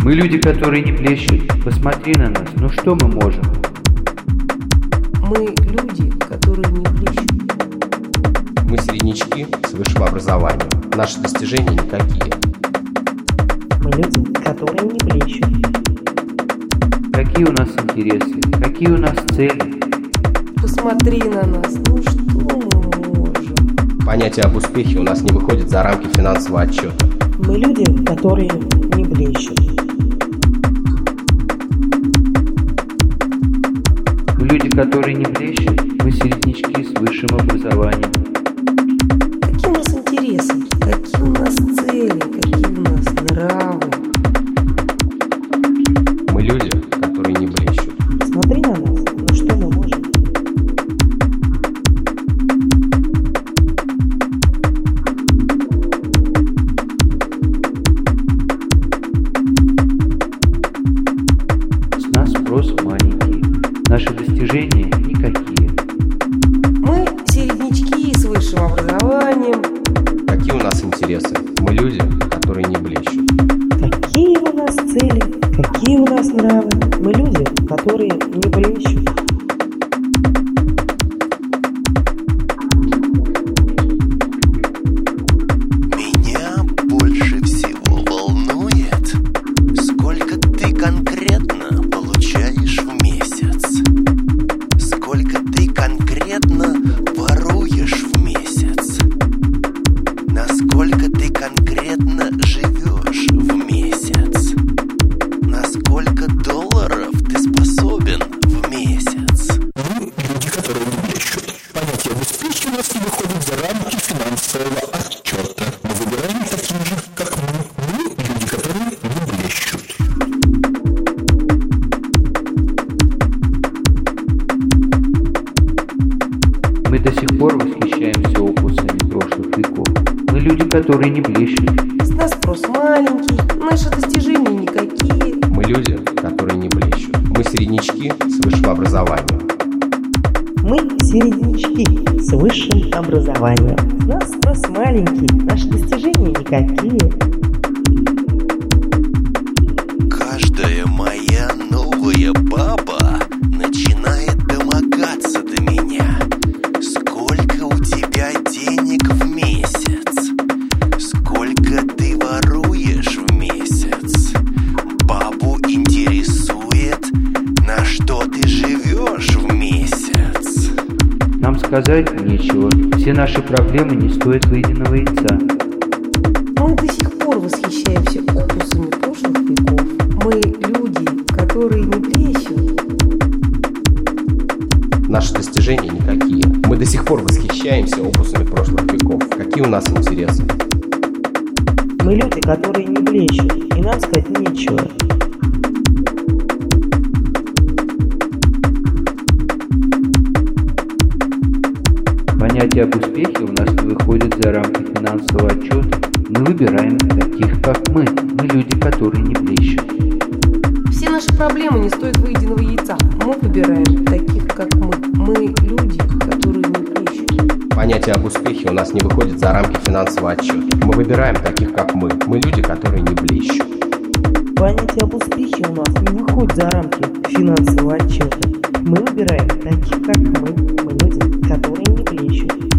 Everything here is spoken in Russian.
Мы люди, которые не блещут. Посмотри на нас. Ну что мы можем? Мы люди, которые не блещут. Мы середнячки с высшим образованием. Наши достижения никакие. Мы люди, которые не блещут. Какие у нас интересы? Какие у нас цели? Посмотри на нас. Ну что мы можем? Понятие об успехе у нас не выходит за рамки финансового отчета. Мы люди, которые не блещут. Мы люди, которые не блещут. Мы середнячки с высшим образованием. Какие у нас интересы? Какие у нас цели? Какие у нас нравы? Мы люди, которые не блещут. Смотри на нас. Ну что мы можем? С нас спрос маленький. Наши достижения никакие. Мы середнячки с высшим образованием. Какие у нас интересы? Мы люди, которые не блещут. Какие у нас цели? Какие у нас нравы? Мы люди, которые не блещут. Меня больше всего волнует, сколько ты конкретно получаешь в месяц. Сколько ты конкретно воруешь в месяц. Насколько ты конкретно живешь в месяц. Насколько долларов ты способен в месяц. Мы люди, которые не блещут. Понятие об успехе у нас не выходит за рамки финансового отчета. Мы выбираем таких же, как мы. Мы люди, которые не блещут. Мы до сих пор восхищаемся опусами прошлых веков. Мы люди, которые не блещут. С нас спрос маленький. Наши достижения никакие. Мы люди, которые не блещут. Мы середнячки с высшим образованием. Мы середнячки с высшим образованием. У нас спрос маленький, наши достижения никакие. Каждая моя новая баба начинает домогаться до меня. Сколько у тебя денег в месяц? Сколько ты воруешь в месяц? Бабу интересует, на что ты живешь в месяц. Нам сказать нечего. Все наши проблемы не стоят выеденного яйца. Мы до сих пор восхищаемся опусами прошлых веков. Мы люди, которые не блещут. Наши достижения никакие. Мы до сих пор восхищаемся опусами прошлых веков. Какие у нас интересы? Мы люди, которые не блещут, и нам сказать нечего. Понятие об успехе у нас не выходит за рамки финансового отчета. Мы выбираем таких, как мы. Мы люди, которые не блещут. Все наши проблемы не стоят выеденного яйца. Мы выбираем таких, как мы. Мы люди, которые не блещут. Понятие об успехе у нас не выходит за рамки финансового отчета. Мы выбираем таких, как мы. Мы люди, которые не блещут. Понятие об успехе у нас не выходит за рамки финансового отчета. Мы выбираем таких, как мы люди, которые не блещут.